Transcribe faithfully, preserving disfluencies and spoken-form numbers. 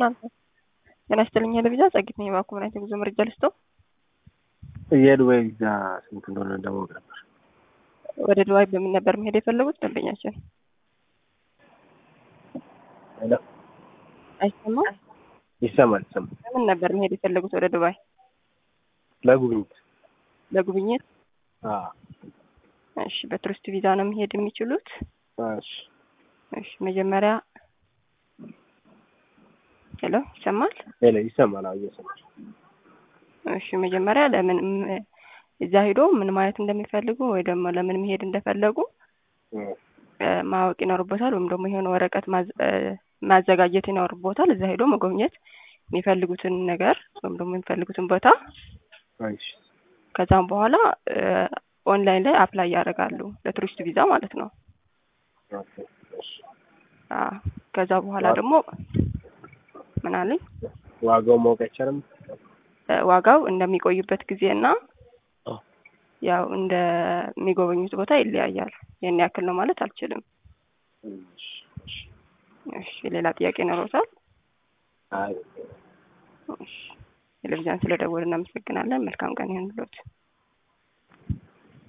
እናንተ ጤና ይስጥልኝ ለቪዛ ጸግት ነው ባኩ ማለት ጉዞ መረጃ ልስቶ የዱባይ ቪዛ ስንት እንደሆነ ለማወቅ ነበር። ወደ ዱባይ በምን ነበር መሄድ የፈለጉት ደንበኛችን? ሄሎ አይሰማም? ይሰማል ይሰማል። በምን ነበር መሄድ የፈለጉት ወደ ዱባይ? ለጉብኝት። ለጉብኝት? አዎ። እሺ በቱሪስት ቪዛ ነው መሄድ የሚችሉት? እሺ እሺ መጀመሪያ ሄሎ ይሰማል? ሄሎ ይሰማል። አዎ ይሰማል። እሺ መጀመሪያ ለምን እዛ ሄዶ ምን ማለት እንደሚፈልጉ ወይ ደግሞ ለምን መሄድ እንደፈለጉ ማወቅ ይኖርቦታል። ወይም ደግሞ የሆነ ወረቀት ማዘጋጀት ይኖርቦታል። እዛ ሄዶ መጎብኘት የሚፈልጉትን ነገር ወይም ደግሞ የሚፈልጉትን ቦታ። እሺ ከዛም በኋላ ኦንላይን ላይ አፕላይ ያደርጋሉ ለቱሪስት ቪዛ ማለት ነው። ኦኬ እሺ አዎ ከዛ በኋላ ደግሞ ምን አለኝ ዋጋው ማወቅ አይቻልም? ዋጋው እንደሚቆዩበት ጊዜና ያው እንደሚጎበኙት ቦታ ይለያያል። የኔ ያክል ነው ማለት አልችልም። እሺ ሌላ ጥያቄ ይኖርዎታል? አይ እሺ ቴሌቪዥን ስለደወልን እናመሰግናለን። መልካም ቀን ይሁንልዎት።